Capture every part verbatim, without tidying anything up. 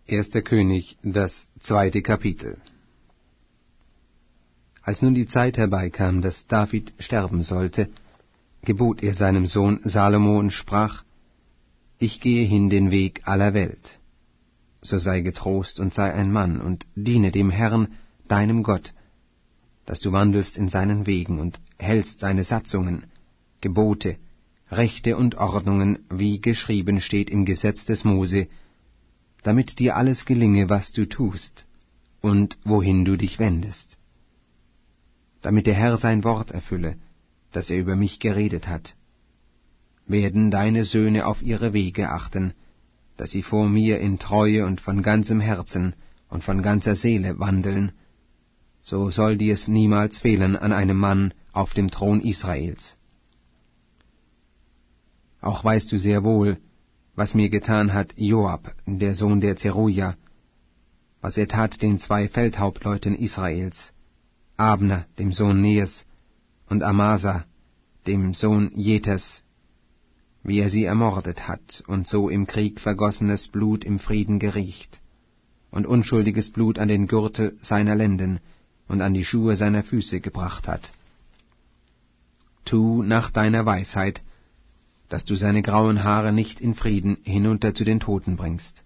Erster König, das zweite Kapitel. Als nun die Zeit herbeikam, dass David sterben sollte, gebot er seinem Sohn Salomo und sprach: Ich gehe hin den Weg aller Welt. So sei getrost und sei ein Mann und diene dem Herrn, deinem Gott, dass du wandelst in seinen Wegen und hältst seine Satzungen, Gebote, Rechte und Ordnungen, wie geschrieben steht im Gesetz des Mose, damit dir alles gelinge, was du tust, und wohin du dich wendest. Damit der Herr sein Wort erfülle, das er über mich geredet hat, werden deine Söhne auf ihre Wege achten, dass sie vor mir in Treue und von ganzem Herzen und von ganzer Seele wandeln, so soll dir's niemals fehlen an einem Mann auf dem Thron Israels. Auch weißt du sehr wohl, was mir getan hat Joab, der Sohn der Zeruja, was er tat den zwei Feldhauptleuten Israels, Abner, dem Sohn Neers, und Amasa, dem Sohn Jeters, wie er sie ermordet hat und so im Krieg vergossenes Blut im Frieden geriecht und unschuldiges Blut an den Gürtel seiner Lenden und an die Schuhe seiner Füße gebracht hat. Tu nach deiner Weisheit, dass du seine grauen Haare nicht in Frieden hinunter zu den Toten bringst.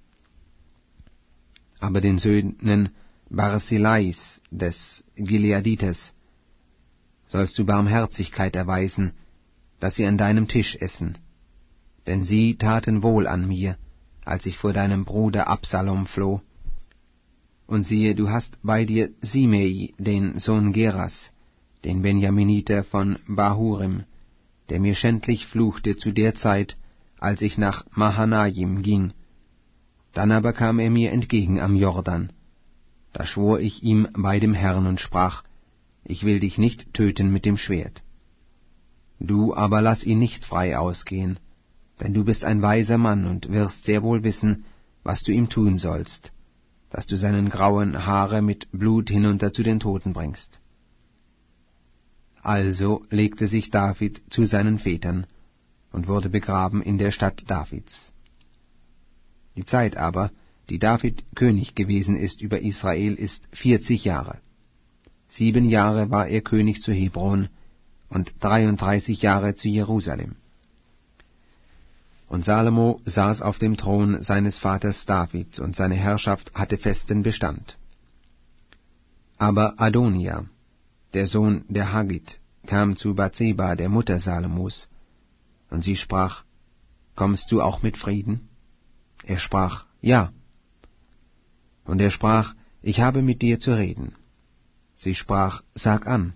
Aber den Söhnen Barzillais des Gileaditers sollst du Barmherzigkeit erweisen, dass sie an deinem Tisch essen, denn sie taten wohl an mir, als ich vor deinem Bruder Absalom floh. Und siehe, du hast bei dir Simei, den Sohn Geras, den Benjaminiter von Bahurim, der mir schändlich fluchte zu der Zeit, als ich nach Mahanaim ging. Dann aber kam er mir entgegen am Jordan. Da schwor ich ihm bei dem Herrn und sprach: Ich will dich nicht töten mit dem Schwert. Du aber lass ihn nicht frei ausgehen, denn du bist ein weiser Mann und wirst sehr wohl wissen, was du ihm tun sollst, dass du seinen grauen Haare mit Blut hinunter zu den Toten bringst. Also legte sich David zu seinen Vätern und wurde begraben in der Stadt Davids. Die Zeit aber, die David König gewesen ist über Israel, ist vierzig Jahre. Sieben Jahre war er König zu Hebron und dreiunddreißig Jahre zu Jerusalem. Und Salomo saß auf dem Thron seines Vaters David, und seine Herrschaft hatte festen Bestand. Aber Adonia, der Sohn der Haggit, kam zu Bathseba, der Mutter Salomos, und sie sprach: Kommst du auch mit Frieden? Er sprach: Ja. Und er sprach: Ich habe mit dir zu reden. Sie sprach: Sag an.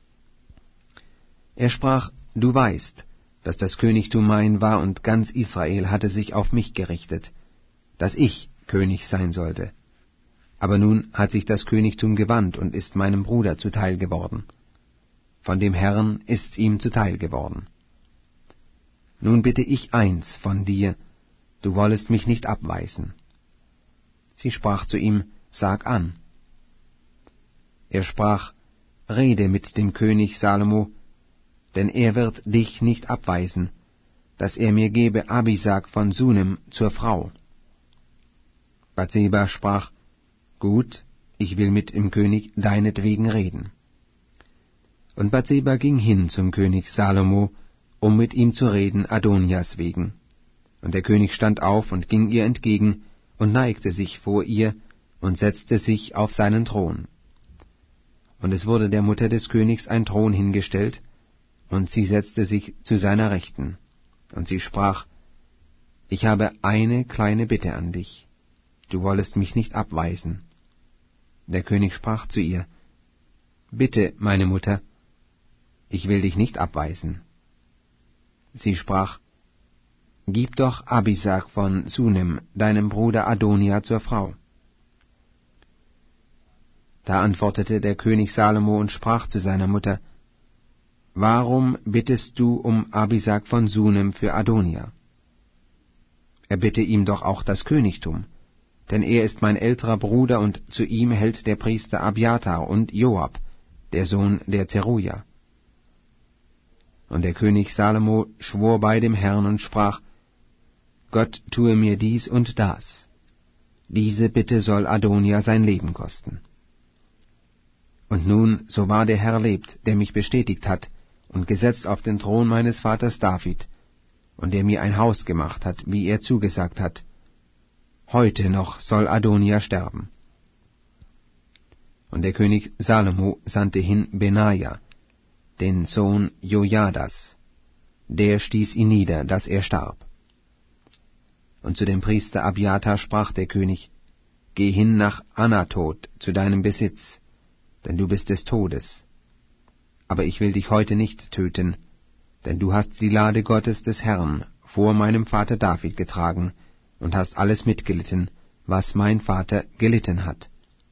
Er sprach: Du weißt, dass das Königtum mein war, und ganz Israel hatte sich auf mich gerichtet, dass ich König sein sollte. Aber nun hat sich das Königtum gewandt und ist meinem Bruder zuteil geworden. Von dem Herrn ist's ihm zuteil geworden. Nun bitte ich eins von dir, du wollest mich nicht abweisen. Sie sprach zu ihm: Sag an. Er sprach: Rede mit dem König Salomo, denn er wird dich nicht abweisen, dass er mir gebe Abisag von Sunem zur Frau. Bathseba sprach: Gut, ich will mit dem König deinetwegen reden. Und Bathseba ging hin zum König Salomo, um mit ihm zu reden Adonias wegen. Und der König stand auf und ging ihr entgegen und neigte sich vor ihr und setzte sich auf seinen Thron. Und es wurde der Mutter des Königs ein Thron hingestellt, und sie setzte sich zu seiner Rechten. Und sie sprach: Ich habe eine kleine Bitte an dich, du wollest mich nicht abweisen. Der König sprach zu ihr: Bitte, meine Mutter, ich will dich nicht abweisen. Sie sprach: Gib doch Abisag von Sunem, deinem Bruder Adonia, zur Frau. Da antwortete der König Salomo und sprach zu seiner Mutter: Warum bittest du um Abisag von Sunem für Adonia? Er bitte ihm doch auch das Königtum, denn er ist mein älterer Bruder, und zu ihm hält der Priester Abiathar und Joab, der Sohn der Zeruja. Und der König Salomo schwor bei dem Herrn und sprach: Gott tue mir dies und das. diese Bitte soll Adonia sein Leben kosten. Und nun, so wahr der Herr lebt, der mich bestätigt hat und gesetzt auf den Thron meines Vaters David, und der mir ein Haus gemacht hat, wie er zugesagt hat, heute noch soll Adonia sterben. Und der König Salomo sandte hin Benaja, den Sohn Jojadas. Der stieß ihn nieder, dass er starb. Und zu dem Priester Abiathar sprach der König, Geh hin nach Anatot zu deinem Besitz, denn du bist des Todes. Aber ich will dich heute nicht töten, denn du hast die Lade Gottes des Herrn vor meinem Vater David getragen und hast alles mitgelitten, was mein Vater gelitten hat.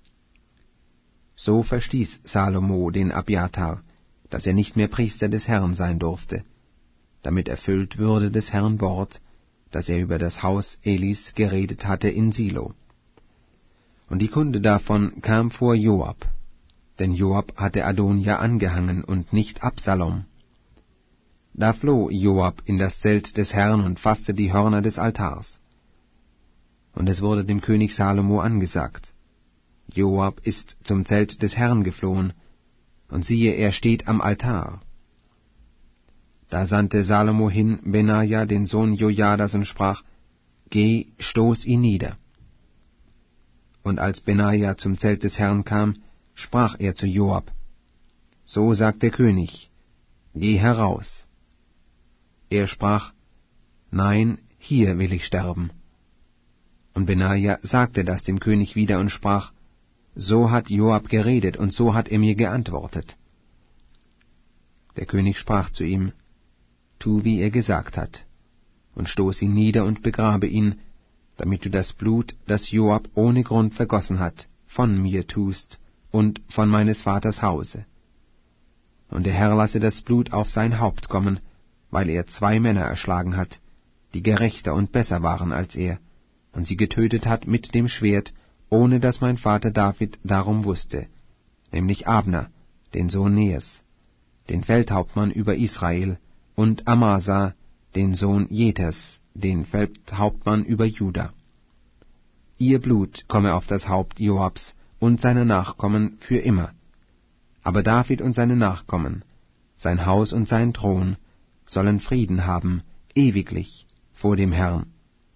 So verstieß Salomo den Abiathar, dass er nicht mehr Priester des Herrn sein durfte, damit erfüllt würde des Herrn Wort, das er über das Haus Elis geredet hatte in Silo. Und die Kunde davon kam vor Joab, denn Joab hatte Adonia angehangen und nicht Absalom. Da floh Joab in das Zelt des Herrn und fasste die Hörner des Altars. Und es wurde dem König Salomo angesagt, Joab ist zum Zelt des Herrn geflohen, und siehe, er steht am Altar. Da sandte Salomo hin Benaja, den Sohn Jojadas, und sprach, Geh, stoß ihn nieder. Und als Benaja zum Zelt des Herrn kam, sprach er zu Joab, So sagt der König, Geh heraus. Er sprach, Nein, hier will ich sterben. Und Benaja sagte das dem König wieder und sprach, So hat Joab geredet, und so hat er mir geantwortet. Der König sprach zu ihm, Tu, wie er gesagt hat, und stoß ihn nieder und begrabe ihn, damit du das Blut, das Joab ohne Grund vergossen hat, von mir tust und von meines Vaters Hause. Und der Herr lasse das Blut auf sein Haupt kommen, weil er zwei Männer erschlagen hat, die gerechter und besser waren als er, und sie getötet hat mit dem Schwert, ohne dass mein Vater David darum wusste, nämlich Abner, den Sohn Neers, den Feldhauptmann über Israel, und Amasa, den Sohn Jeters, den Feldhauptmann über Juda. Ihr Blut komme auf das Haupt Joabs und seiner Nachkommen für immer. Aber David und seine Nachkommen, sein Haus und sein Thron, sollen Frieden haben, ewiglich, vor dem Herrn.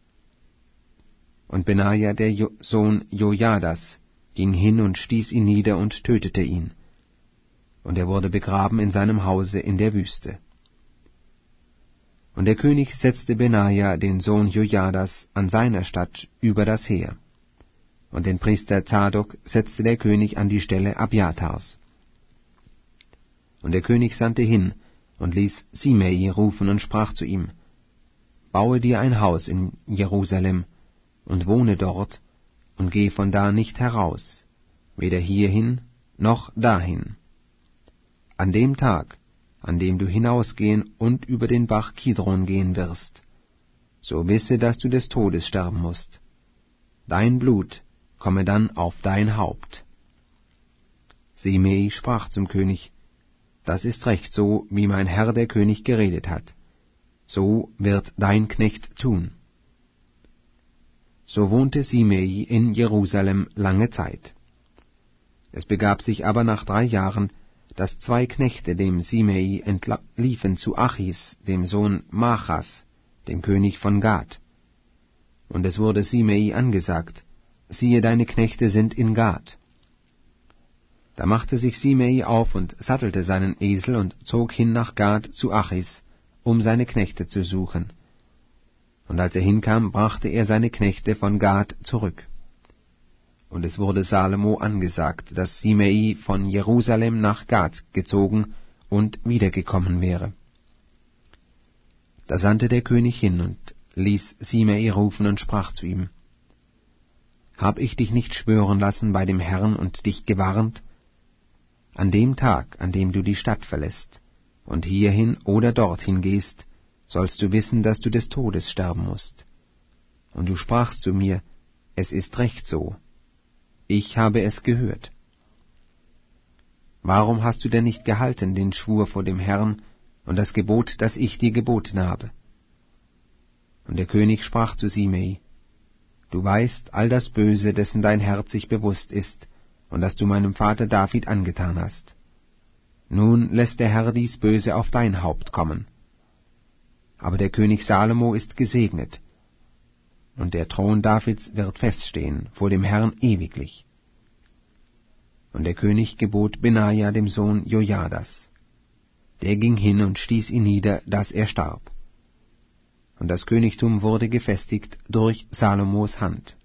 Und Benaja, der jo- Sohn Jojadas, ging hin und stieß ihn nieder und tötete ihn. Und er wurde begraben in seinem Hause in der Wüste. Und der König setzte Benaja, den Sohn Jojadas, an seiner Stadt über das Heer. Und den Priester Zadok setzte der König an die Stelle Abiathars. Und der König sandte hin und ließ Simei rufen und sprach zu ihm, Baue dir ein Haus in Jerusalem und wohne dort, und geh von da nicht heraus, weder hierhin noch dahin. An dem Tag, an dem du hinausgehen und über den Bach Kidron gehen wirst, so wisse, dass du des Todes sterben musst. Dein Blut komme dann auf dein Haupt. Simei sprach zum König, Das ist recht so, wie mein Herr der König geredet hat. So wird dein Knecht tun. So wohnte Simei in Jerusalem lange Zeit. Es begab sich aber nach drei Jahren, dass zwei Knechte dem Simei entliefen zu Achis, dem Sohn Machas, dem König von Gad. Und es wurde Simei angesagt, siehe, deine Knechte sind in Gad. Da machte sich Simei auf und sattelte seinen Esel und zog hin nach Gad zu Achis, um seine Knechte zu suchen. Und als er hinkam, brachte er seine Knechte von Gad zurück. Und es wurde Salomo angesagt, dass Simei von Jerusalem nach Gad gezogen und wiedergekommen wäre. Da sandte der König hin und ließ Simei rufen und sprach zu ihm, Hab ich dich nicht schwören lassen bei dem Herrn und dich gewarnt? An dem Tag, an dem du die Stadt verlässt und hierhin oder dorthin gehst, sollst du wissen, dass du des Todes sterben musst. Und du sprachst zu mir, es ist recht so. Ich habe es gehört. Warum hast du denn nicht gehalten den Schwur vor dem Herrn und das Gebot, das ich dir geboten habe? Und der König sprach zu Simei, du weißt all das Böse, dessen dein Herz sich bewusst ist, und das du meinem Vater David angetan hast. Nun lässt der Herr dies Böse auf dein Haupt kommen. Aber der König Salomo ist gesegnet, und der Thron Davids wird feststehen vor dem Herrn ewiglich. Und der König gebot Benaja dem Sohn Jojadas. Der ging hin und stieß ihn nieder, dass er starb. Und das Königtum wurde gefestigt durch Salomos Hand.